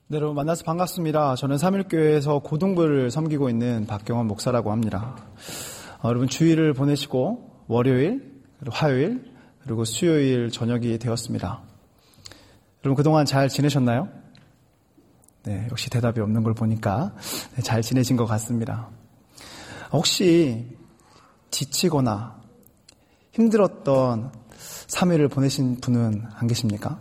네, 여러분 만나서 반갑습니다. 저는 삼일교회에서 고등부를 섬기고 있는 박경원 목사라고 합니다. 여러분 주일을 보내시고 월요일, 그리고 화요일, 그리고 수요일 저녁이 되었습니다. 여러분 그동안 잘 지내셨나요? 네, 역시 대답이 없는 걸 보니까 잘 지내신 것 같습니다. 혹시 지치거나 힘들었던 3일을 보내신 분은 안 계십니까?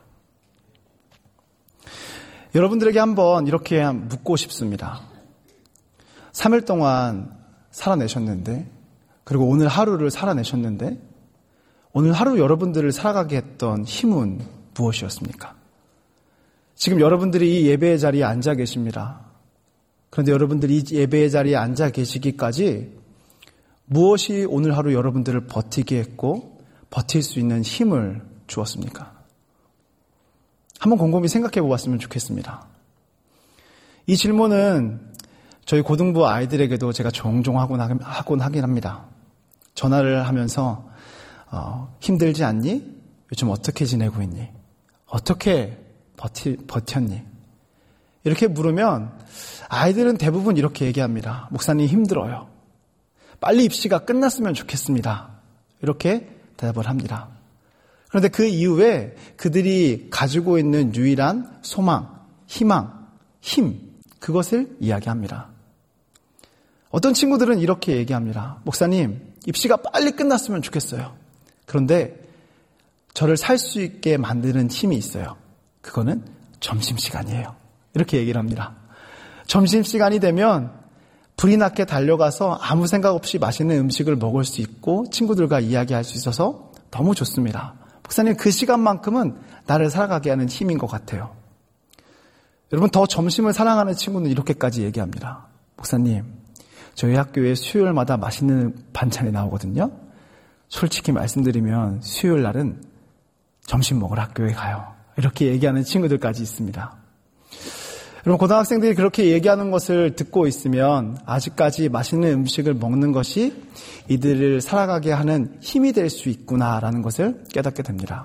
여러분들에게 한번 이렇게 묻고 싶습니다. 3일 동안 살아내셨는데, 그리고 오늘 하루를 살아내셨는데, 오늘 하루 여러분들을 살아가게 했던 힘은 무엇이었습니까? 지금 여러분들이 이 예배의 자리에 앉아 계십니다. 그런데 여러분들이 이 예배의 자리에 앉아 계시기까지 무엇이 오늘 하루 여러분들을 버티게 했고 버틸 수 있는 힘을 주었습니까? 한번 곰곰이 생각해 보았으면 좋겠습니다. 이 질문은 저희 고등부 아이들에게도 제가 종종 하곤 하긴 합니다. 전화를 하면서 힘들지 않니? 요즘 어떻게 지내고 있니? 어떻게 버텼니? 이렇게 물으면 아이들은 대부분 이렇게 얘기합니다. 목사님 힘들어요. 빨리 입시가 끝났으면 좋겠습니다. 이렇게 대답을 합니다. 그런데 그 이후에 그들이 가지고 있는 유일한 소망, 희망, 힘, 그것을 이야기합니다. 어떤 친구들은 이렇게 얘기합니다. 목사님, 입시가 빨리 끝났으면 좋겠어요. 그런데 저를 살 수 있게 만드는 힘이 있어요. 그거는 점심시간이에요. 이렇게 얘기를 합니다. 점심시간이 되면 불이 나게 달려가서 아무 생각 없이 맛있는 음식을 먹을 수 있고 친구들과 이야기할 수 있어서 너무 좋습니다. 목사님, 그 시간만큼은 나를 살아가게 하는 힘인 것 같아요. 여러분, 더 점심을 사랑하는 친구는 이렇게까지 얘기합니다. 목사님, 저희 학교에 수요일마다 맛있는 반찬이 나오거든요. 솔직히 말씀드리면 수요일 날은 점심 먹으러 학교에 가요. 이렇게 얘기하는 친구들까지 있습니다. 여러분, 고등학생들이 그렇게 얘기하는 것을 듣고 있으면 아직까지 맛있는 음식을 먹는 것이 이들을 살아가게 하는 힘이 될 수 있구나라는 것을 깨닫게 됩니다.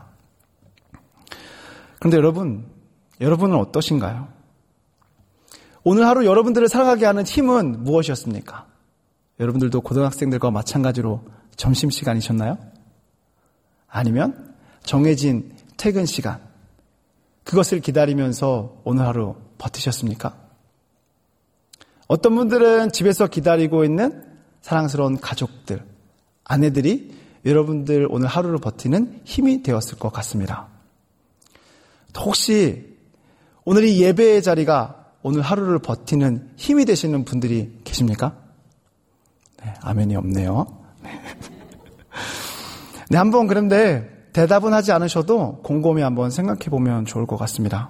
그런데 여러분은 어떠신가요? 오늘 하루 여러분들을 살아가게 하는 힘은 무엇이었습니까? 여러분들도 고등학생들과 마찬가지로 점심시간이셨나요? 아니면 정해진 퇴근 시간, 그것을 기다리면서 오늘 하루 버티셨습니까? 어떤 분들은 집에서 기다리고 있는 사랑스러운 가족들, 아내들이 여러분들 오늘 하루를 버티는 힘이 되었을 것 같습니다. 혹시 오늘 이 예배의 자리가 오늘 하루를 버티는 힘이 되시는 분들이 계십니까? 네, 아멘이 없네요. 네, 한번 그런데 대답은 하지 않으셔도 곰곰이 한번 생각해 보면 좋을 것 같습니다.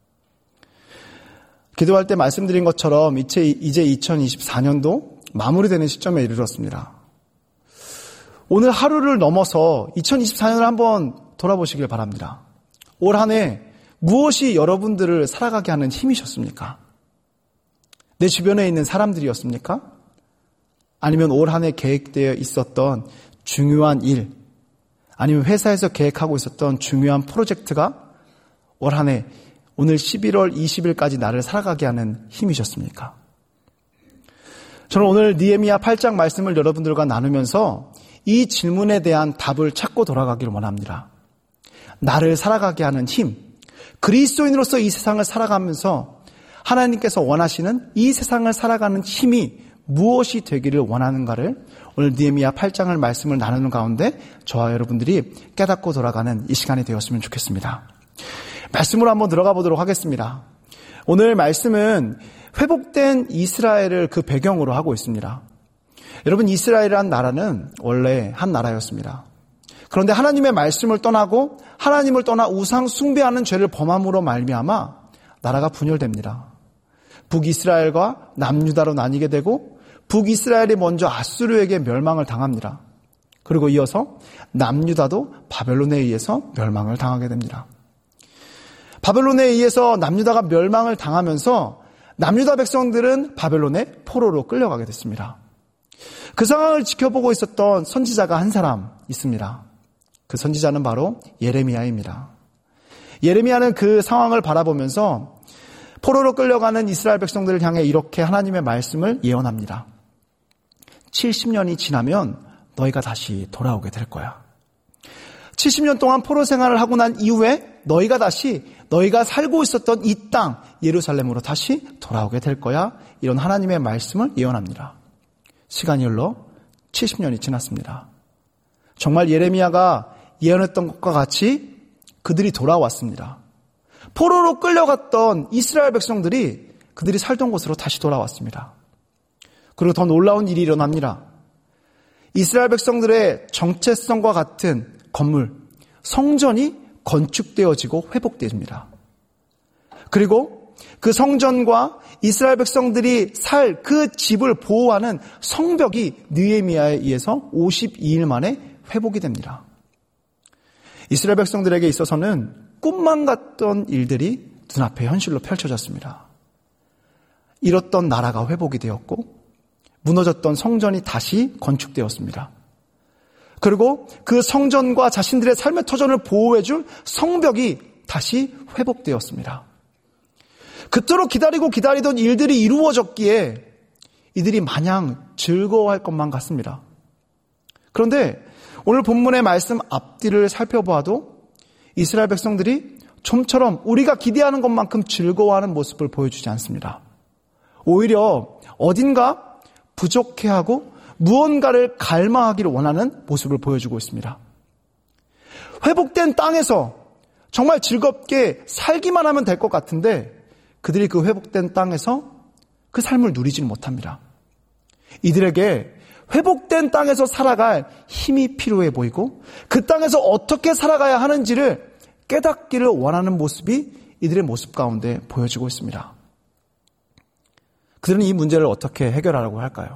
기도할 때 말씀드린 것처럼 이제 2024년도 마무리되는 시점에 이르렀습니다. 오늘 하루를 넘어서 2024년을 한번 돌아보시길 바랍니다. 올 한 해 무엇이 여러분들을 살아가게 하는 힘이셨습니까? 내 주변에 있는 사람들이었습니까? 아니면 올 한 해 계획되어 있었던 중요한 일, 아니면 회사에서 계획하고 있었던 중요한 프로젝트가 올 한 해 오늘 11월 20일까지 나를 살아가게 하는 힘이셨습니까? 저는 오늘 느헤미야 8장 말씀을 여러분들과 나누면서 이 질문에 대한 답을 찾고 돌아가기를 원합니다. 나를 살아가게 하는 힘, 그리스도인으로서 이 세상을 살아가면서 하나님께서 원하시는 이 세상을 살아가는 힘이 무엇이 되기를 원하는가를 오늘 느헤미야 8장을 말씀을 나누는 가운데 저와 여러분들이 깨닫고 돌아가는 이 시간이 되었으면 좋겠습니다. 말씀으로 한번 들어가 보도록 하겠습니다. 오늘 말씀은 회복된 이스라엘을 그 배경으로 하고 있습니다. 여러분, 이스라엘이라는 나라는 원래 한 나라였습니다. 그런데 하나님의 말씀을 떠나고 하나님을 떠나 우상 숭배하는 죄를 범함으로 말미암아 나라가 분열됩니다. 북이스라엘과 남유다로 나뉘게 되고 북이스라엘이 먼저 아수르에게 멸망을 당합니다. 그리고 이어서 남유다도 바벨론에 의해서 멸망을 당하게 됩니다. 바벨론에 의해서 남유다가 멸망을 당하면서 남유다 백성들은 바벨론의 포로로 끌려가게 됐습니다. 그 상황을 지켜보고 있었던 선지자가 한 사람 있습니다. 그 선지자는 바로 예레미야입니다. 예레미야는 그 상황을 바라보면서 포로로 끌려가는 이스라엘 백성들을 향해 이렇게 하나님의 말씀을 예언합니다. 70년이 지나면 너희가 다시 돌아오게 될 거야. 70년 동안 포로 생활을 하고 난 이후에 너희가 다시 너희가 살고 있었던 이 땅 예루살렘으로 다시 돌아오게 될 거야. 이런 하나님의 말씀을 예언합니다. 시간이 흘러 70년이 지났습니다. 정말 예레미야가 예언했던 것과 같이 그들이 돌아왔습니다. 포로로 끌려갔던 이스라엘 백성들이 그들이 살던 곳으로 다시 돌아왔습니다. 그리고 더 놀라운 일이 일어납니다. 이스라엘 백성들의 정체성과 같은 건물, 성전이 건축되어지고 회복됩니다. 그리고 그 성전과 이스라엘 백성들이 살 그 집을 보호하는 성벽이 느헤미야에 의해서 52일 만에 회복이 됩니다. 이스라엘 백성들에게 있어서는 꿈만 같던 일들이 눈앞에 현실로 펼쳐졌습니다. 잃었던 나라가 회복이 되었고 무너졌던 성전이 다시 건축되었습니다. 그리고 그 성전과 자신들의 삶의 터전을 보호해줄 성벽이 다시 회복되었습니다. 그토록 기다리던 일들이 이루어졌기에 이들이 마냥 즐거워할 것만 같습니다. 그런데 오늘 본문의 말씀 앞뒤를 살펴보아도 이스라엘 백성들이 좀처럼 우리가 기대하는 것만큼 즐거워하는 모습을 보여주지 않습니다. 오히려 어딘가 부족해하고 무언가를 갈망하기를 원하는 모습을 보여주고 있습니다. 회복된 땅에서 정말 즐겁게 살기만 하면 될 것 같은데 그들이 그 회복된 땅에서 그 삶을 누리지는 못합니다. 이들에게 회복된 땅에서 살아갈 힘이 필요해 보이고 그 땅에서 어떻게 살아가야 하는지를 깨닫기를 원하는 모습이 이들의 모습 가운데 보여지고 있습니다. 그들은 이 문제를 어떻게 해결하라고 할까요?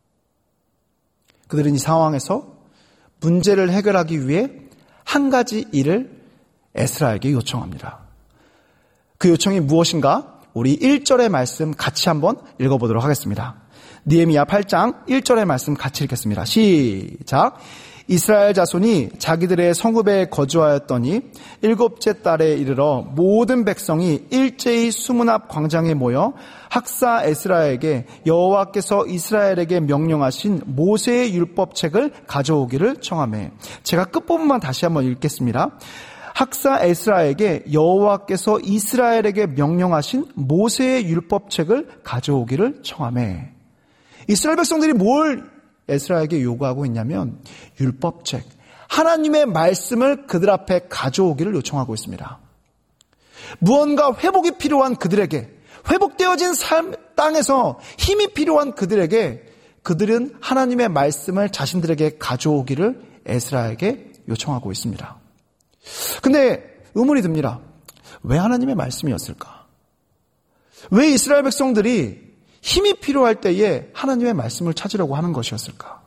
그들은 이 상황에서 문제를 해결하기 위해 한 가지 일을 에스라에게 요청합니다. 그 요청이 무엇인가? 우리 1절의 말씀 같이 한번 읽어보도록 하겠습니다. 느헤미야 8장 1절의 말씀 같이 읽겠습니다. 시작. 이스라엘 자손이 자기들의 성읍에 거주하였더니 7째 달에 이르러 모든 백성이 일제히 수문 앞 광장에 모여 학사 에스라에게 여호와께서 이스라엘에게 명령하신 모세의 율법책을 가져오기를 청하매. 제가 끝부분만 다시 한번 읽겠습니다. 학사 에스라에게 여호와께서 이스라엘에게 명령하신 모세의 율법책을 가져오기를 청하매. 이스라엘 백성들이 뭘 에스라에게 요구하고 있냐면 율법책, 하나님의 말씀을 그들 앞에 가져오기를 요청하고 있습니다. 무언가 회복이 필요한 그들에게, 회복되어진 삶 땅에서 힘이 필요한 그들에게 그들은 하나님의 말씀을 자신들에게 가져오기를 에스라에게 요청하고 있습니다. 근데 의문이 듭니다. 왜 하나님의 말씀이었을까? 왜 이스라엘 백성들이 힘이 필요할 때에 하나님의 말씀을 찾으려고 하는 것이었을까?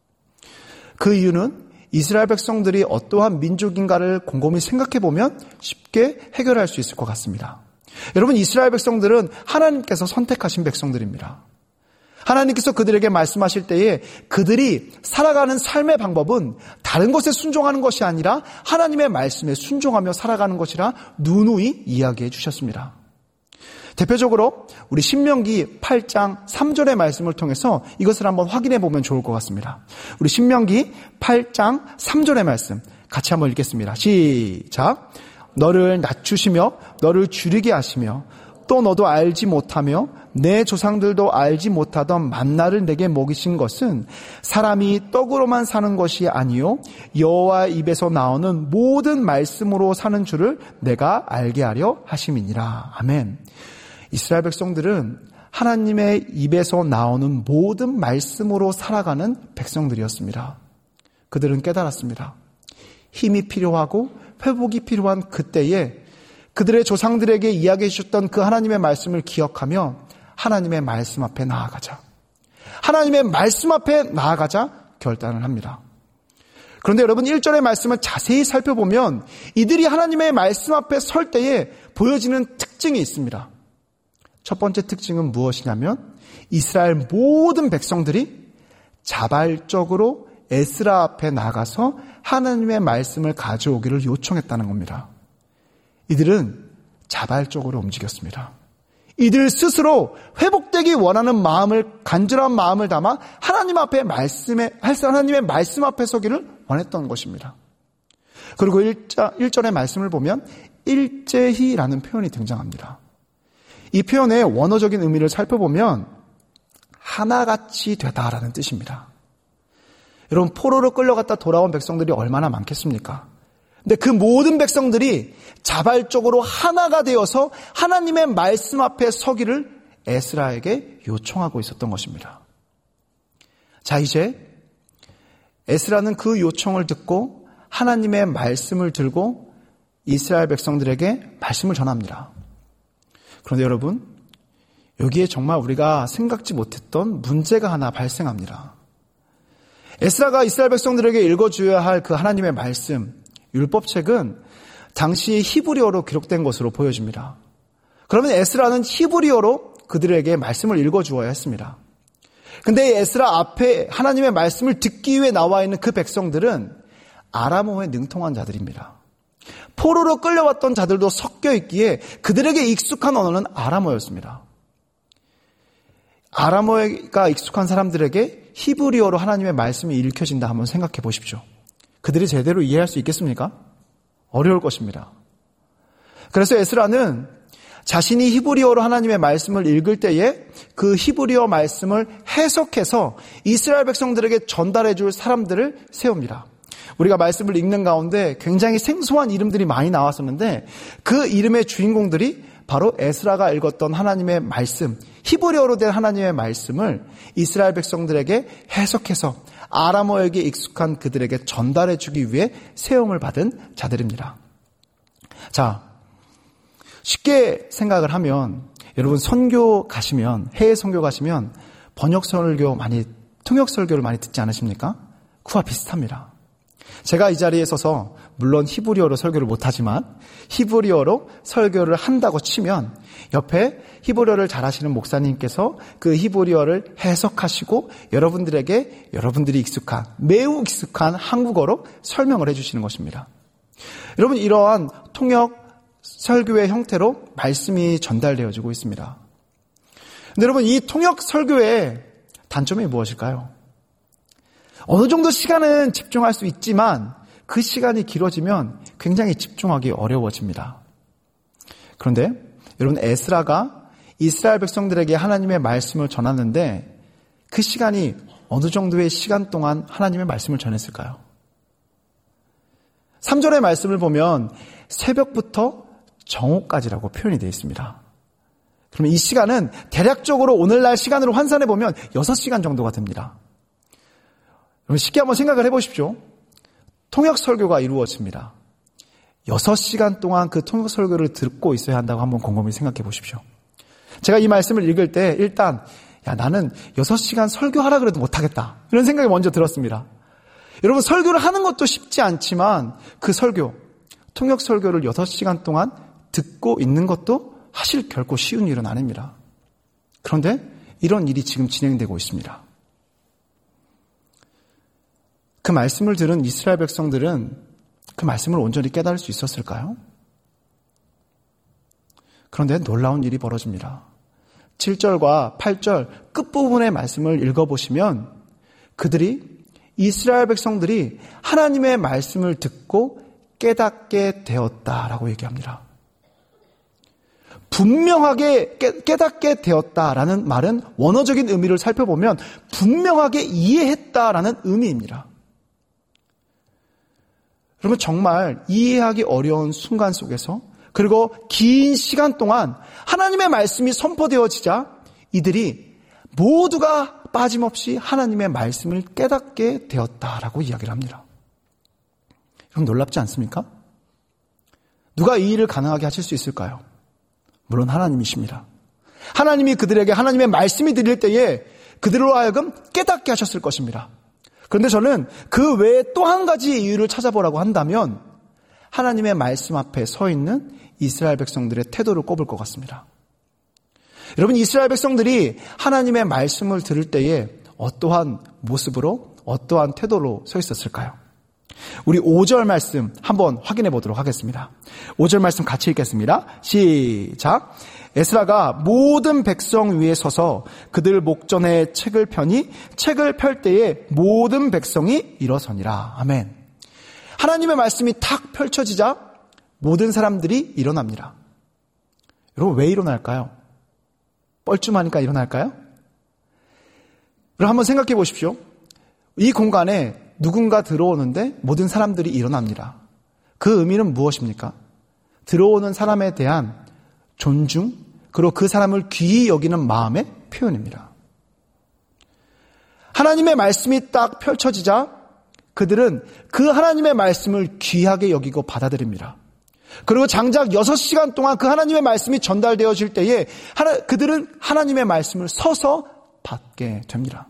그 이유는 이스라엘 백성들이 어떠한 민족인가를 곰곰이 생각해 보면 쉽게 해결할 수 있을 것 같습니다. 여러분, 이스라엘 백성들은 하나님께서 선택하신 백성들입니다. 하나님께서 그들에게 말씀하실 때에 그들이 살아가는 삶의 방법은 다른 것에 순종하는 것이 아니라 하나님의 말씀에 순종하며 살아가는 것이라 누누이 이야기해 주셨습니다. 대표적으로 우리 신명기 8장 3절의 말씀을 통해서 이것을 한번 확인해 보면 좋을 것 같습니다. 우리 신명기 8장 3절의 말씀 같이 한번 읽겠습니다. 시작. 너를 낮추시며 너를 줄이게 하시며 또 너도 알지 못하며 내 조상들도 알지 못하던 만나를 내게 먹이신 것은 사람이 떡으로만 사는 것이 아니요 여호와 입에서 나오는 모든 말씀으로 사는 줄을 내가 알게 하려 하심이니라. 아멘. 이스라엘 백성들은 하나님의 입에서 나오는 모든 말씀으로 살아가는 백성들이었습니다. 그들은 깨달았습니다. 힘이 필요하고 회복이 필요한 그때에 그들의 조상들에게 이야기해 주셨던 그 하나님의 말씀을 기억하며 하나님의 말씀 앞에 나아가자. 하나님의 말씀 앞에 나아가자 결단을 합니다. 그런데 여러분 1절의 말씀을 자세히 살펴보면 이들이 하나님의 말씀 앞에 설 때에 보여지는 특징이 있습니다. 첫 번째 특징은 무엇이냐면 이스라엘 모든 백성들이 자발적으로 에스라 앞에 나가서 하나님의 말씀을 가져오기를 요청했다는 겁니다. 이들은 자발적으로 움직였습니다. 이들 스스로 회복되기 원하는 마음을, 간절한 마음을 담아 하나님의 말씀 앞에 서기를 원했던 것입니다. 그리고 1절의 말씀을 보면 일제히라는 표현이 등장합니다. 이 표현의 원어적인 의미를 살펴보면 하나같이 되다라는 뜻입니다. 여러분, 포로로 끌려갔다 돌아온 백성들이 얼마나 많겠습니까? 근데 그 모든 백성들이 자발적으로 하나가 되어서 하나님의 말씀 앞에 서기를 에스라에게 요청하고 있었던 것입니다. 자, 이제 에스라는 그 요청을 듣고 하나님의 말씀을 들고 이스라엘 백성들에게 말씀을 전합니다. 그런데 여러분, 여기에 정말 우리가 생각지 못했던 문제가 하나 발생합니다. 에스라가 이스라엘 백성들에게 읽어줘야 할 그 하나님의 말씀, 율법책은 당시 히브리어로 기록된 것으로 보여집니다. 그러면 에스라는 히브리어로 그들에게 말씀을 읽어주어야 했습니다. 근데 에스라 앞에 하나님의 말씀을 듣기 위해 나와 있는 그 백성들은 아람어에 능통한 자들입니다. 포로로 끌려왔던 자들도 섞여 있기에 그들에게 익숙한 언어는 아람어였습니다. 아람어가 익숙한 사람들에게 히브리어로 하나님의 말씀이 읽혀진다 한번 생각해 보십시오. 그들이 제대로 이해할 수 있겠습니까? 어려울 것입니다. 그래서 에스라는 자신이 히브리어로 하나님의 말씀을 읽을 때에 그 히브리어 말씀을 해석해서 이스라엘 백성들에게 전달해 줄 사람들을 세웁니다. 우리가 말씀을 읽는 가운데 굉장히 생소한 이름들이 많이 나왔었는데 그 이름의 주인공들이 바로 에스라가 읽었던 하나님의 말씀, 히브리어로 된 하나님의 말씀을 이스라엘 백성들에게 해석해서 아람어에게 익숙한 그들에게 전달해 주기 위해 세움을 받은 자들입니다. 자, 쉽게 생각을 하면 여러분 선교 가시면, 해외 선교 가시면 번역 설교 통역 설교를 많이 듣지 않으십니까? 그와 비슷합니다. 제가 이 자리에 서서 물론 히브리어로 설교를 못하지만 히브리어로 설교를 한다고 치면 옆에 히브리어를 잘하시는 목사님께서 그 히브리어를 해석하시고 여러분들에게 여러분들이 매우 익숙한 한국어로 설명을 해주시는 것입니다. 여러분, 이러한 통역 설교의 형태로 말씀이 전달되어지고 있습니다. 근데 여러분, 이 통역 설교의 단점이 무엇일까요? 어느 정도 시간은 집중할 수 있지만 그 시간이 길어지면 굉장히 집중하기 어려워집니다. 그런데 여러분, 에스라가 이스라엘 백성들에게 하나님의 말씀을 전하는데 그 시간이 어느 정도의 시간 동안 하나님의 말씀을 전했을까요? 3절의 말씀을 보면 새벽부터 정오까지라고 표현이 되어 있습니다. 그러면 이 시간은 대략적으로 오늘날 시간으로 환산해 보면 6시간 정도가 됩니다. 여러분, 쉽게 한번 생각을 해보십시오. 통역 설교가 이루어집니다. 6시간 동안 그 통역 설교를 듣고 있어야 한다고 한번 곰곰이 생각해 보십시오. 제가 이 말씀을 읽을 때 일단 나는 6시간 설교하라 그래도 못하겠다, 이런 생각이 먼저 들었습니다. 여러분, 설교를 하는 것도 쉽지 않지만 그 통역 설교를 6시간 동안 듣고 있는 것도 사실 결코 쉬운 일은 아닙니다. 그런데 이런 일이 지금 진행되고 있습니다. 그 말씀을 들은 이스라엘 백성들은 그 말씀을 온전히 깨달을 수 있었을까요? 그런데 놀라운 일이 벌어집니다. 7절과 8절 끝부분의 말씀을 읽어보시면 이스라엘 백성들이 하나님의 말씀을 듣고 깨닫게 되었다라고 얘기합니다. 분명하게 깨닫게 되었다라는 말은 원어적인 의미를 살펴보면 분명하게 이해했다라는 의미입니다. 그러면 정말 이해하기 어려운 순간 속에서, 그리고 긴 시간 동안 하나님의 말씀이 선포되어지자 이들이 모두가 빠짐없이 하나님의 말씀을 깨닫게 되었다라고 이야기를 합니다. 그럼 놀랍지 않습니까? 누가 이 일을 가능하게 하실 수 있을까요? 물론 하나님이십니다. 하나님이 그들에게 하나님의 말씀이 들릴 때에 그들로 하여금 깨닫게 하셨을 것입니다. 그런데 저는 그 외에 또 한 가지 이유를 찾아보라고 한다면 하나님의 말씀 앞에 서 있는 이스라엘 백성들의 태도를 꼽을 것 같습니다. 여러분, 이스라엘 백성들이 하나님의 말씀을 들을 때에 어떠한 모습으로, 어떠한 태도로 서 있었을까요? 우리 5절 말씀 한번 확인해 보도록 하겠습니다. 5절 말씀 같이 읽겠습니다. 시작. 에스라가 모든 백성 위에 서서 그들 목전에 책을 펴니 책을 펼 때에 모든 백성이 일어서니라. 아멘. 하나님의 말씀이 탁 펼쳐지자 모든 사람들이 일어납니다. 여러분, 왜 일어날까요? 뻘쭘하니까 일어날까요? 여러분, 한번 생각해 보십시오. 이 공간에 누군가 들어오는데 모든 사람들이 일어납니다. 그 의미는 무엇입니까? 들어오는 사람에 대한 존중, 그리고 그 사람을 귀히 여기는 마음의 표현입니다. 하나님의 말씀이 딱 펼쳐지자 그들은 그 하나님의 말씀을 귀하게 여기고 받아들입니다. 그리고 장작 6시간 동안 그 하나님의 말씀이 전달되어질 때에 그들은 하나님의 말씀을 서서 받게 됩니다.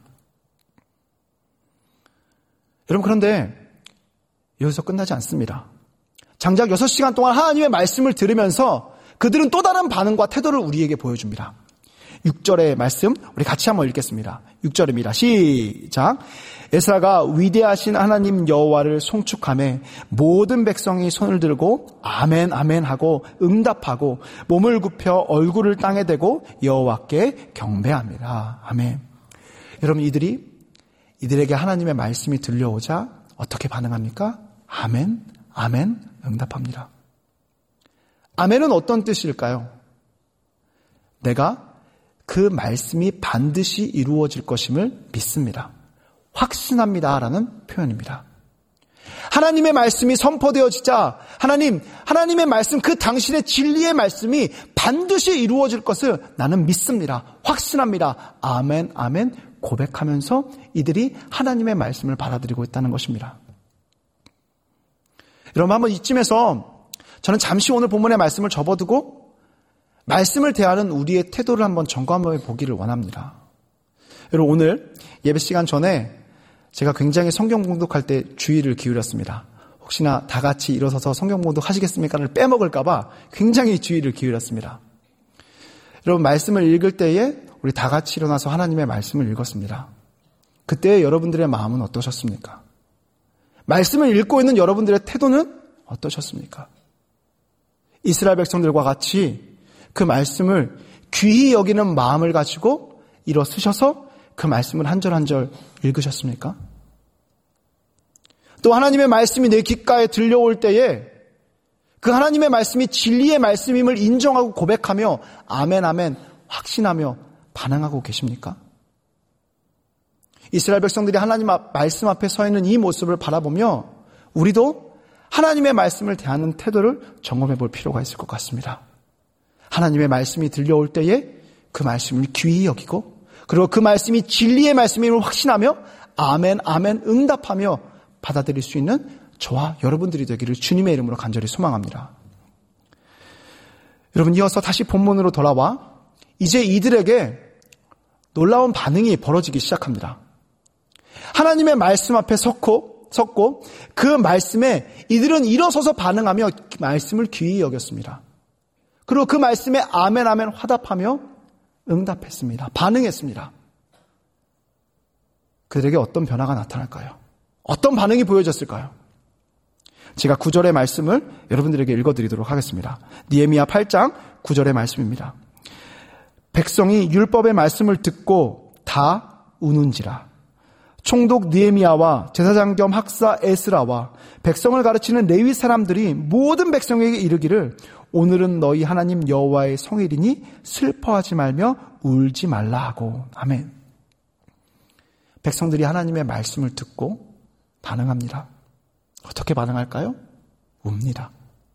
여러분, 그런데 여기서 끝나지 않습니다. 장작 6시간 동안 하나님의 말씀을 들으면서 그들은 또 다른 반응과 태도를 우리에게 보여줍니다. 6절의 말씀 우리 같이 한번 읽겠습니다. 6절입니다. 시작. 에스라가 위대하신 하나님 여호와를 송축하며 모든 백성이 손을 들고 아멘 아멘 하고 응답하고 몸을 굽혀 얼굴을 땅에 대고 여호와께 경배합니다. 아멘. 여러분, 이들에게 하나님의 말씀이 들려오자 어떻게 반응합니까? 아멘 아멘 응답합니다. 아멘은 어떤 뜻일까요? 내가 그 말씀이 반드시 이루어질 것임을 믿습니다. 확신합니다라는 표현입니다. 하나님의 말씀이 선포되어지자 하나님의 말씀, 그 당신의 진리의 말씀이 반드시 이루어질 것을 나는 믿습니다. 확신합니다. 아멘, 아멘 고백하면서 이들이 하나님의 말씀을 받아들이고 있다는 것입니다. 여러분, 한번 이쯤에서 저는 잠시 오늘 본문의 말씀을 접어두고 말씀을 대하는 우리의 태도를 한번 점검해 보기를 원합니다. 여러분, 오늘 예배 시간 전에 제가 굉장히 성경 봉독할 때 주의를 기울였습니다. 혹시나 다 같이 일어서서 성경 봉독 하시겠습니까를 빼먹을까 봐 굉장히 주의를 기울였습니다. 여러분, 말씀을 읽을 때에 우리 다 같이 일어나서 하나님의 말씀을 읽었습니다. 그때 여러분들의 마음은 어떠셨습니까? 말씀을 읽고 있는 여러분들의 태도는 어떠셨습니까? 이스라엘 백성들과 같이 그 말씀을 귀히 여기는 마음을 가지고 일어서셔서 그 말씀을 한 절 한 절 읽으셨습니까? 또 하나님의 말씀이 내 귓가에 들려올 때에 그 하나님의 말씀이 진리의 말씀임을 인정하고 고백하며 아멘 아멘 확신하며 반응하고 계십니까? 이스라엘 백성들이 하나님 말씀 앞에 서 있는 이 모습을 바라보며 우리도 하나님의 말씀을 대하는 태도를 점검해 볼 필요가 있을 것 같습니다. 하나님의 말씀이 들려올 때에 그 말씀을 귀히 여기고 그리고 그 말씀이 진리의 말씀임을 확신하며 아멘 아멘 응답하며 받아들일 수 있는 저와 여러분들이 되기를 주님의 이름으로 간절히 소망합니다. 여러분, 이어서 다시 본문으로 돌아와 이제 이들에게 놀라운 반응이 벌어지기 시작합니다. 하나님의 말씀 앞에 섰고 그 말씀에 이들은 일어서서 반응하며 말씀을 귀히 여겼습니다. 그리고 그 말씀에 아멘 아멘 화답하며 응답했습니다. 반응했습니다. 그들에게 어떤 변화가 나타날까요? 어떤 반응이 보여졌을까요? 제가 9절의 말씀을 여러분들에게 읽어드리도록 하겠습니다. 느헤미야 8장 9절의 말씀입니다. 백성이 율법의 말씀을 듣고 다 우는지라. 총독 느헤미야와 제사장 겸 학사 에스라와 백성을 가르치는 레위 사람들이 모든 백성에게 이르기를 오늘은 너희 하나님 여호와의 성일이니 슬퍼하지 말며 울지 말라 하고. 아멘. 백성들이 하나님의 말씀을 듣고 반응합니다. 어떻게 반응할까요? 웁니다.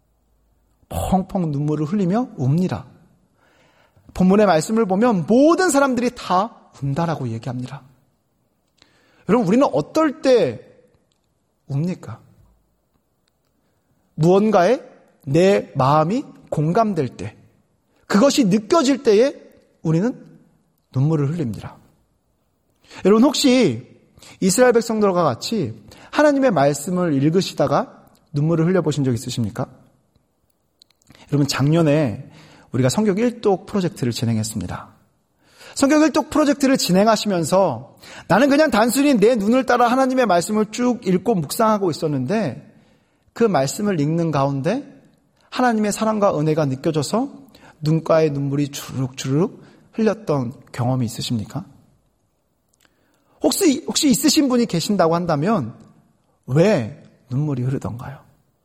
펑펑 눈물을 흘리며 웁니다. 본문의 말씀을 보면 모든 사람들이 다 운다라고 얘기합니다. 여러분, 우리는 어떨 때 웁니까? 무언가에 내 마음이 공감될 때, 그것이 느껴질 때에 우리는 눈물을 흘립니다. 여러분, 혹시 이스라엘 백성들과 같이 하나님의 말씀을 읽으시다가 눈물을 흘려보신 적 있으십니까? 여러분, 작년에 우리가 성경 1독 프로젝트를 진행했습니다. 성경 1독 프로젝트를 진행하시면서 나는 그냥 단순히 내 눈을 따라 하나님의 말씀을 쭉 읽고 묵상하고 있었는데 그 말씀을 읽는 가운데 하나님의 사랑과 은혜가 느껴져서 눈가에 눈물이 주룩주룩 흘렸던 경험이 있으십니까? 혹시 있으신 분이 계신다고 한다면 왜 눈물이 흐르던가요?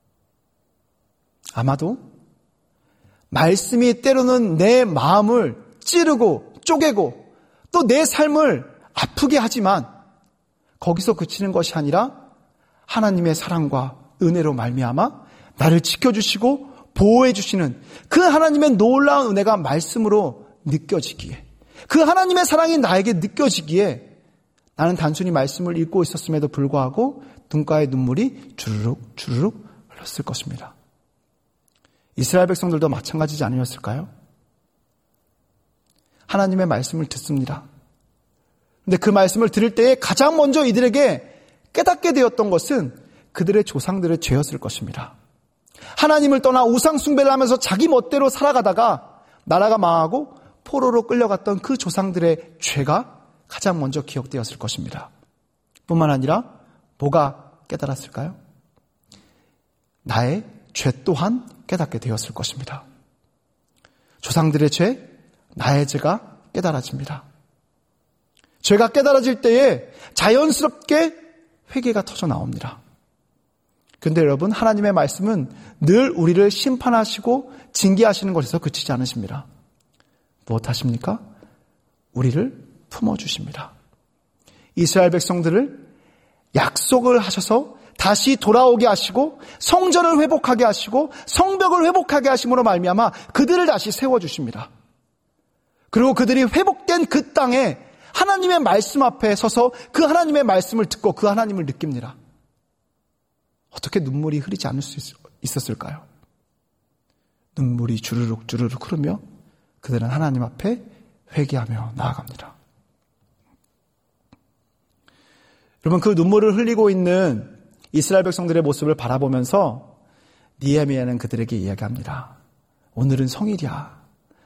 아마도 말씀이 때로는 내 마음을 찌르고 쪼개고 또 내 삶을 아프게 하지만 거기서 그치는 것이 아니라 하나님의 사랑과 은혜로 말미암아 나를 지켜주시고 보호해 주시는 그 하나님의 놀라운 은혜가 말씀으로 느껴지기에, 그 하나님의 사랑이 나에게 느껴지기에 나는 단순히 말씀을 읽고 있었음에도 불구하고 눈가에 눈물이 주르륵 주르륵 흘렀을 것입니다. 이스라엘 백성들도 마찬가지지 아니었을까요? 하나님의 말씀을 듣습니다. 근데 그 말씀을 들을 때에 가장 먼저 이들에게 깨닫게 되었던 것은 그들의 조상들의 죄였을 것입니다. 하나님을 떠나 우상 숭배를 하면서 자기 멋대로 살아가다가 나라가 망하고 포로로 끌려갔던 그 조상들의 죄가 가장 먼저 기억되었을 것입니다. 뿐만 아니라 뭐가 깨달았을까요? 나의 죄 또한 깨닫게 되었을 것입니다. 조상들의 죄, 나의 죄가 깨달아집니다. 죄가 깨달아질 때에 자연스럽게 회개가 터져 나옵니다. 그런데 여러분, 하나님의 말씀은 늘 우리를 심판하시고 징계하시는 것에서 그치지 않으십니다. 무엇 하십니까? 우리를 품어주십니다. 이스라엘 백성들을 약속을 하셔서 다시 돌아오게 하시고 성전을 회복하게 하시고 성벽을 회복하게 하심으로 말미암아 그들을 다시 세워주십니다. 그리고 그들이 회복된 그 땅에 하나님의 말씀 앞에 서서 그 하나님의 말씀을 듣고 그 하나님을 느낍니다. 어떻게 눈물이 흐르지 않을 수 있었을까요? 눈물이 주르륵 주르륵 흐르며 그들은 하나님 앞에 회개하며 나아갑니다. 여러분, 그 눈물을 흘리고 있는 이스라엘 백성들의 모습을 바라보면서 느헤미야는 그들에게 이야기합니다. 오늘은 성일이야.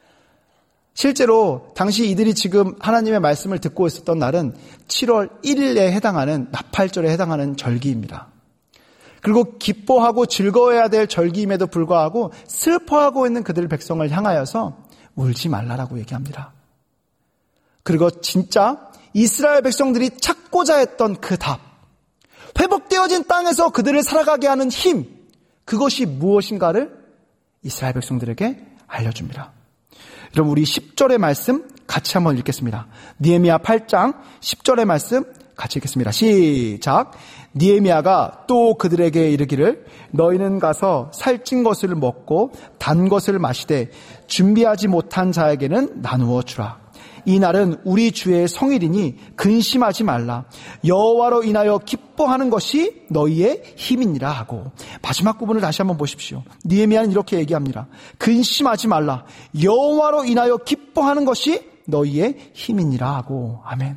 실제로 당시 이들이 지금 하나님의 말씀을 듣고 있었던 날은 7월 1일에 해당하는 나팔절에 해당하는 절기입니다. 그리고 기뻐하고 즐거워해야 될 절기임에도 불구하고 슬퍼하고 있는 그들 백성을 향하여서 울지 말라라고 얘기합니다. 그리고 진짜 이스라엘 백성들이 찾고자 했던 그 답, 회복되어진 땅에서 그들을 살아가게 하는 힘, 그것이 무엇인가를 이스라엘 백성들에게 알려줍니다. 여러분, 우리 10절의 말씀 같이 한번 읽겠습니다. 느헤미야 8장 10절의 말씀 같이 읽겠습니다. 시작. 느헤미야가 또 그들에게 이르기를 너희는 가서 살찐 것을 먹고 단 것을 마시되 준비하지 못한 자에게는 나누어 주라. 이 날은 우리 주의 성일이니 근심하지 말라. 여호와로 인하여 기뻐하는 것이 너희의 힘이니라 하고. 마지막 부분을 다시 한번 보십시오. 느헤미야는 이렇게 얘기합니다. 근심하지 말라. 여호와로 인하여 기뻐하는 것이 너희의 힘이니라 하고. 아멘.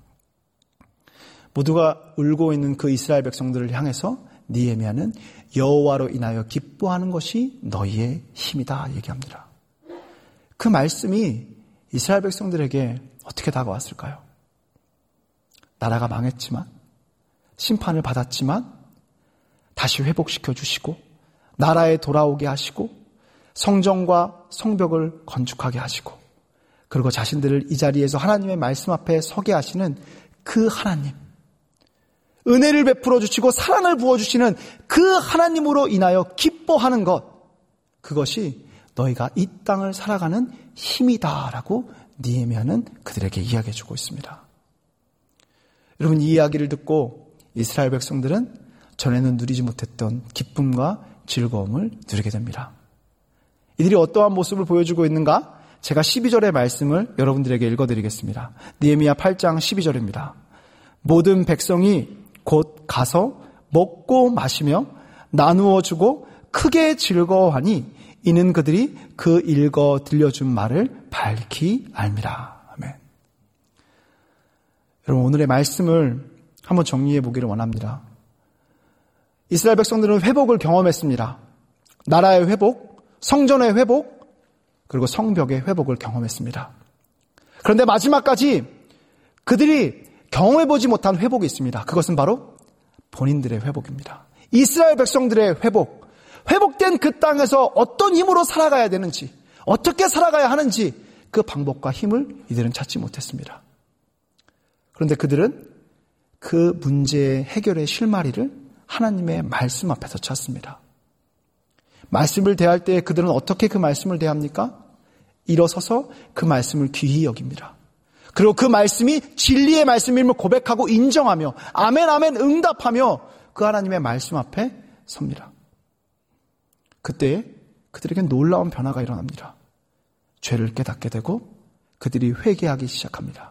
모두가 울고 있는 그 이스라엘 백성들을 향해서 느헤미야는 여호와로 인하여 기뻐하는 것이 너희의 힘이다 얘기합니다. 그 말씀이 이스라엘 백성들에게 어떻게 다가왔을까요? 나라가 망했지만, 심판을 받았지만 다시 회복시켜 주시고 나라에 돌아오게 하시고 성전과 성벽을 건축하게 하시고 그리고 자신들을 이 자리에서 하나님의 말씀 앞에 서게 하시는 그 하나님, 은혜를 베풀어 주시고 사랑을 부어주시는 그 하나님으로 인하여 기뻐하는 것, 그것이 너희가 이 땅을 살아가는 힘이다라고 느헤미야는 그들에게 이야기해주고 있습니다. 여러분, 이 이야기를 듣고 이스라엘 백성들은 전에는 누리지 못했던 기쁨과 즐거움을 누리게 됩니다. 이들이 어떠한 모습을 보여주고 있는가? 제가 12절의 말씀을 여러분들에게 읽어드리겠습니다. 느헤미야 8장 12절입니다. 모든 백성이 곧 가서 먹고 마시며 나누어 주고 크게 즐거워하니 이는 그들이 그 읽어 들려준 말을 밝히 알미라. 아멘. 여러분, 오늘의 말씀을 한번 정리해 보기를 원합니다. 이스라엘 백성들은 회복을 경험했습니다. 나라의 회복, 성전의 회복, 그리고 성벽의 회복을 경험했습니다. 그런데 마지막까지 그들이 경험해보지 못한 회복이 있습니다. 그것은 바로 본인들의 회복입니다. 이스라엘 백성들의 회복, 회복된 그 땅에서 어떤 힘으로 살아가야 되는지, 어떻게 살아가야 하는지 그 방법과 힘을 이들은 찾지 못했습니다. 그런데 그들은 그 문제의 해결의 실마리를 하나님의 말씀 앞에서 찾습니다. 말씀을 대할 때 그들은 어떻게 그 말씀을 대합니까? 일어서서 그 말씀을 귀히 여깁니다. 그리고 그 말씀이 진리의 말씀임을 고백하고 인정하며 아멘 아멘 응답하며 그 하나님의 말씀 앞에 섭니다. 그때 그들에게 놀라운 변화가 일어납니다. 죄를 깨닫게 되고 그들이 회개하기 시작합니다.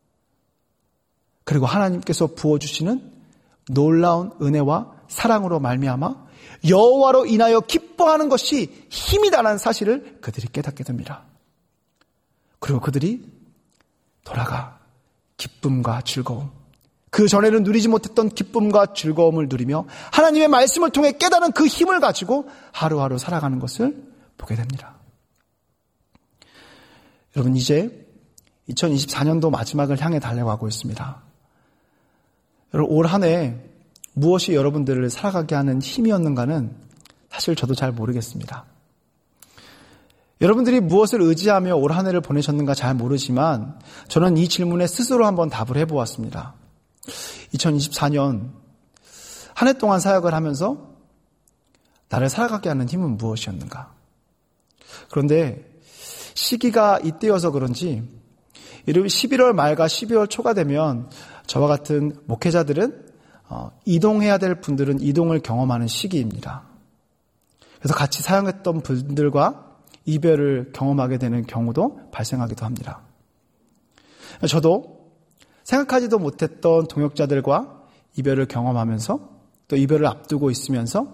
그리고 하나님께서 부어주시는 놀라운 은혜와 사랑으로 말미암아 여호와로 인하여 기뻐하는 것이 힘이다라는 사실을 그들이 깨닫게 됩니다. 그리고 그들이 돌아가 기쁨과 즐거움, 그 전에는 누리지 못했던 기쁨과 즐거움을 누리며 하나님의 말씀을 통해 깨달은 그 힘을 가지고 하루하루 살아가는 것을 보게 됩니다. 여러분, 이제 2024년도 마지막을 향해 달려가고 있습니다. 여러분, 올 한 해 무엇이 여러분들을 살아가게 하는 힘이었는가는 사실 저도 잘 모르겠습니다. 여러분들이 무엇을 의지하며 올 한 해를 보내셨는가 잘 모르지만 저는 이 질문에 스스로 한번 답을 해보았습니다. 2024년 한 해 동안 사역을 하면서 나를 살아가게 하는 힘은 무엇이었는가? 그런데 시기가 이때여서 그런지 11월 말과 12월 초가 되면 저와 같은 목회자들은 이동해야 될 분들은 이동을 경험하는 시기입니다. 그래서 같이 사역했던 분들과 이별을 경험하게 되는 경우도 발생하기도 합니다. 저도 생각하지도 못했던 동역자들과 이별을 경험하면서 또 이별을 앞두고 있으면서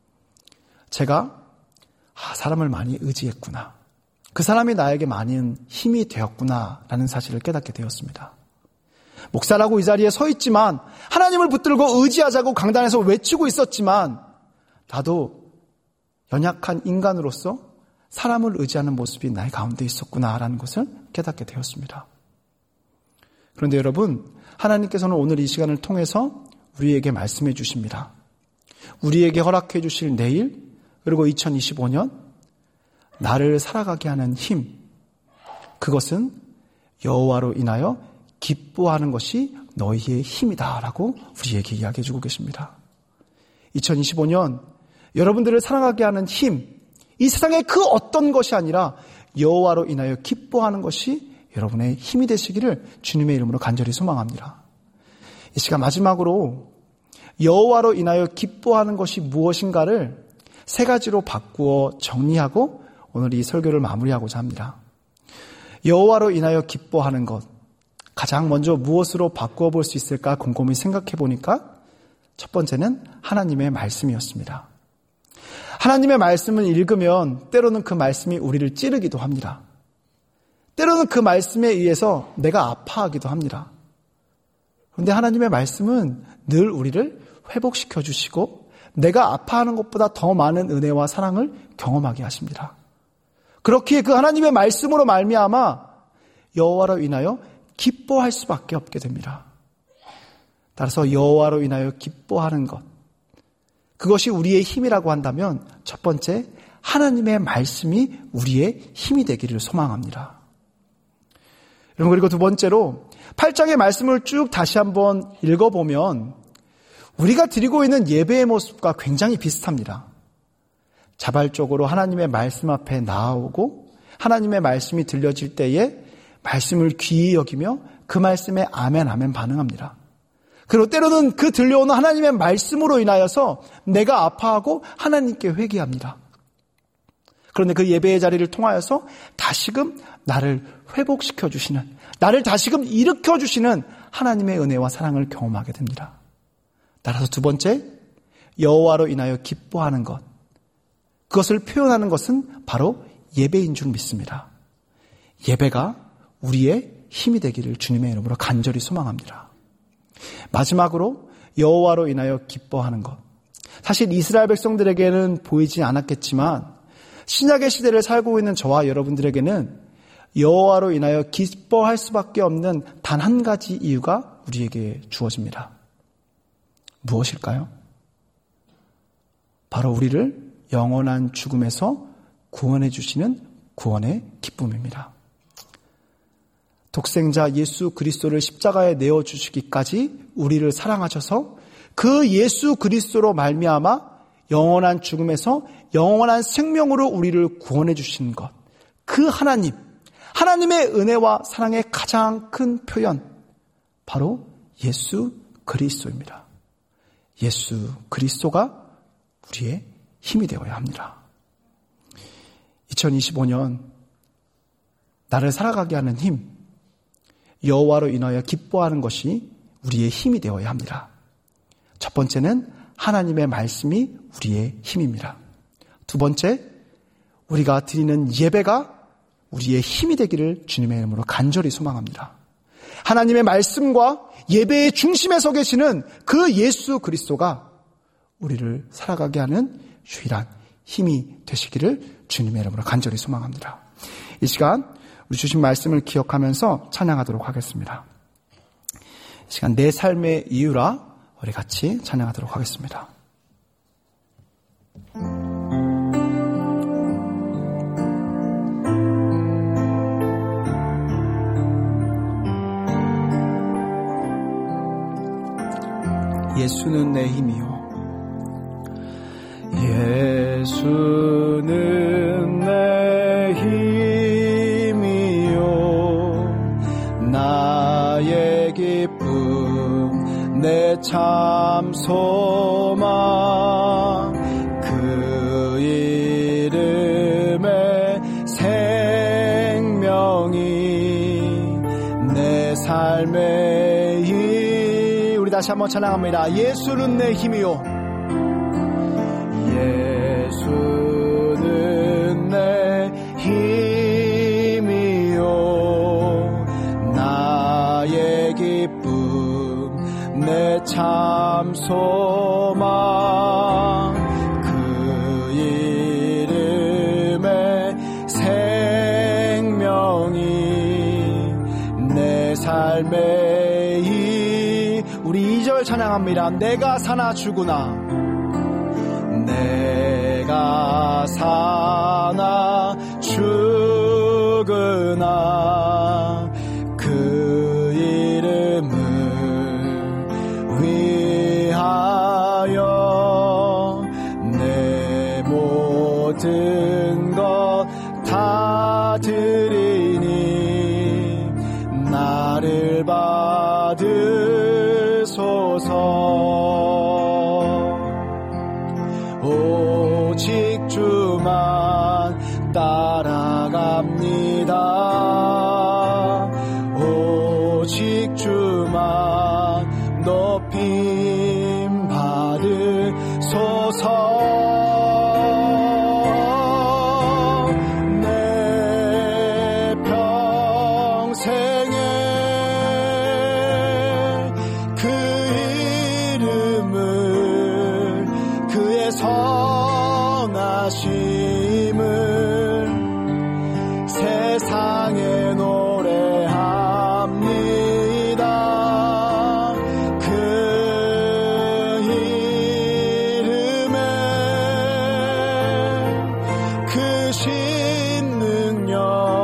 제가 사람을 많이 의지했구나. 그 사람이 나에게 많은 힘이 되었구나라는 사실을 깨닫게 되었습니다. 목사라고 이 자리에 서 있지만 하나님을 붙들고 의지하자고 강단에서 외치고 있었지만 나도 연약한 인간으로서 사람을 의지하는 모습이 나의 가운데 있었구나라는 것을 깨닫게 되었습니다. 그런데 여러분, 하나님께서는 오늘 이 시간을 통해서 우리에게 말씀해 주십니다. 우리에게 허락해 주실 내일, 그리고 2025년 나를 살아가게 하는 힘, 그것은 여호와로 인하여 기뻐하는 것이 너희의 힘이다라고 우리에게 이야기해 주고 계십니다. 2025년 여러분들을 살아가게 하는 힘, 이 세상의 그 어떤 것이 아니라 여호와로 인하여 기뻐하는 것이 여러분의 힘이 되시기를 주님의 이름으로 간절히 소망합니다. 이 시간 마지막으로 여호와로 인하여 기뻐하는 것이 무엇인가를 세 가지로 바꾸어 정리하고 오늘 이 설교를 마무리하고자 합니다. 여호와로 인하여 기뻐하는 것, 가장 먼저 무엇으로 바꾸어 볼 수 있을까 곰곰이 생각해 보니까 첫 번째는 하나님의 말씀이었습니다. 하나님의 말씀을 읽으면 때로는 그 말씀이 우리를 찌르기도 합니다. 때로는 그 말씀에 의해서 내가 아파하기도 합니다. 그런데 하나님의 말씀은 늘 우리를 회복시켜 주시고 내가 아파하는 것보다 더 많은 은혜와 사랑을 경험하게 하십니다. 그렇기에 그 하나님의 말씀으로 말미암아 여호와로 인하여 기뻐할 수밖에 없게 됩니다. 따라서 여호와로 인하여 기뻐하는 것, 그것이 우리의 힘이라고 한다면 첫 번째, 하나님의 말씀이 우리의 힘이 되기를 소망합니다. 여러분, 그리고 두 번째로 8장의 말씀을 쭉 다시 한번 읽어보면 우리가 드리고 있는 예배의 모습과 굉장히 비슷합니다. 자발적으로 하나님의 말씀 앞에 나아오고 하나님의 말씀이 들려질 때에 말씀을 귀히 여기며 그 말씀에 아멘 아멘 반응합니다. 그리고 때로는 그 들려오는 하나님의 말씀으로 인하여서 내가 아파하고 하나님께 회개합니다. 그런데 그 예배의 자리를 통하여서 다시금 나를 회복시켜 주시는, 나를 다시금 일으켜 주시는 하나님의 은혜와 사랑을 경험하게 됩니다. 따라서 두 번째, 여호와로 인하여 기뻐하는 것, 그것을 표현하는 것은 바로 예배인 줄 믿습니다. 예배가 우리의 힘이 되기를 주님의 이름으로 간절히 소망합니다. 마지막으로 여호와로 인하여 기뻐하는 것, 사실 이스라엘 백성들에게는 보이지 않았겠지만 신약의 시대를 살고 있는 저와 여러분들에게는 여호와로 인하여 기뻐할 수밖에 없는 단 한 가지 이유가 우리에게 주어집니다. 무엇일까요? 바로 우리를 영원한 죽음에서 구원해 주시는 구원의 기쁨입니다. 독생자 예수 그리스도를 십자가에 내어주시기까지 우리를 사랑하셔서 그 예수 그리스도로 말미암아 영원한 죽음에서 영원한 생명으로 우리를 구원해 주신 것, 그 하나님, 하나님의 은혜와 사랑의 가장 큰 표현, 바로 예수 그리스도입니다. 예수 그리스도가 우리의 힘이 되어야 합니다. 2025년 나를 살아가게 하는 힘, 여호와로 인하여 기뻐하는 것이 우리의 힘이 되어야 합니다. 첫 번째는 하나님의 말씀이 우리의 힘입니다. 두 번째, 우리가 드리는 예배가 우리의 힘이 되기를 주님의 이름으로 간절히 소망합니다. 하나님의 말씀과 예배의 중심에 서 계시는 그 예수 그리스도가 우리를 살아가게 하는 유일한 힘이 되시기를 주님의 이름으로 간절히 소망합니다. 이 시간 우리 주신 말씀을 기억하면서 찬양하도록 하겠습니다. 이 시간 내 삶의 이유라 우리 같이 찬양하도록 하겠습니다. 예수는 내 힘이요, 예수는 내 힘이요, 나의 기쁨, 내 참 소망, 그 이름의 생명이 내 삶의 힘. 우리 다시 한번 찬양합니다. 예수는 내 힘이요, 예수는 내 힘이요, 나의 기쁨, 내 참 소망, 그 이름의 생명이 내 삶의 힘. 우리 2절 찬양합니다. 내가 사나 죽으나, 내가 사나 죽으나 그 이름을 위하여 내 모든 것 다 드리니 나를 받으소서. 오직 주만 따라갑니다. 오직 주만 높임 받으소서. 내 평생에 그 이름을, 그의 선하심을 세상에 노래합니다. 그 이름에 크신 능력,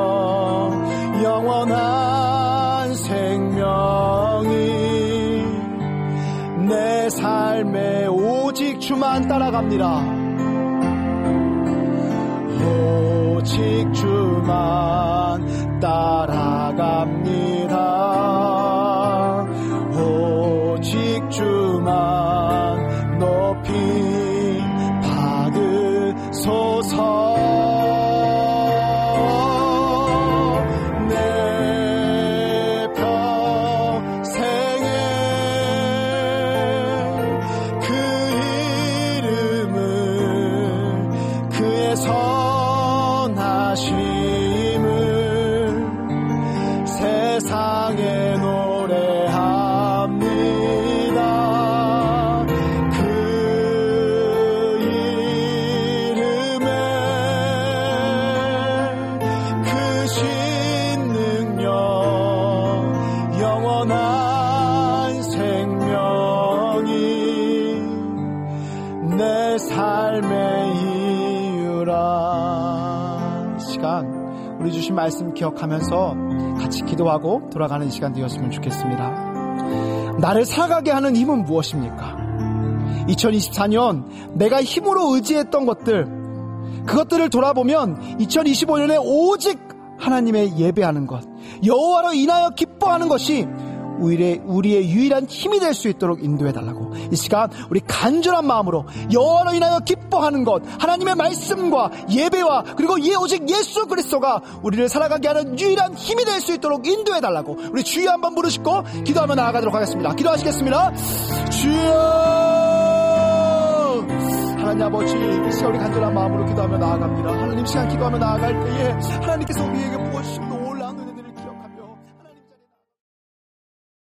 영원한 생명이 내 삶에 오직 주만 따라갑니다. 오직 주만 따라갑니다. 오직 주만 높임 받으소서. 내 평생에 그 이름을, 그의 선하심을 세상에 노래합니다. 그 이름에 크신 능력, 영원한 생명이 내 삶의 이유라. 시간 우리 주신 말씀 기억하면서 같이 기도하고 돌아가는 시간 되었으면 좋겠습니다. 나를 살아가게 하는 힘은 무엇입니까? 2024년 내가 힘으로 의지했던 그것들을 돌아보면 2025년에 오직 하나님의 예배하는 것, 여호와로 인하여 기뻐하는 것이 우리의 유일한 힘이 될 수 있도록 인도해달라고, 이 시간 우리 간절한 마음으로 여호와로 인하여 기뻐하는 것, 하나님의 말씀과 예배와 그리고 오직 예수 그리스도가 우리를 살아가게 하는 유일한 힘이 될 수 있도록 인도해달라고 우리 주여 한번 부르시고 기도하며 나아가도록 하겠습니다. 기도하시겠습니다. 주여, 하나님 아버지, 이 시간 우리 간절한 마음으로 기도하며 나아갑니다. 하나님, 시간 기도하며 나아갈 때에 하나님께서 우리에게 무엇이고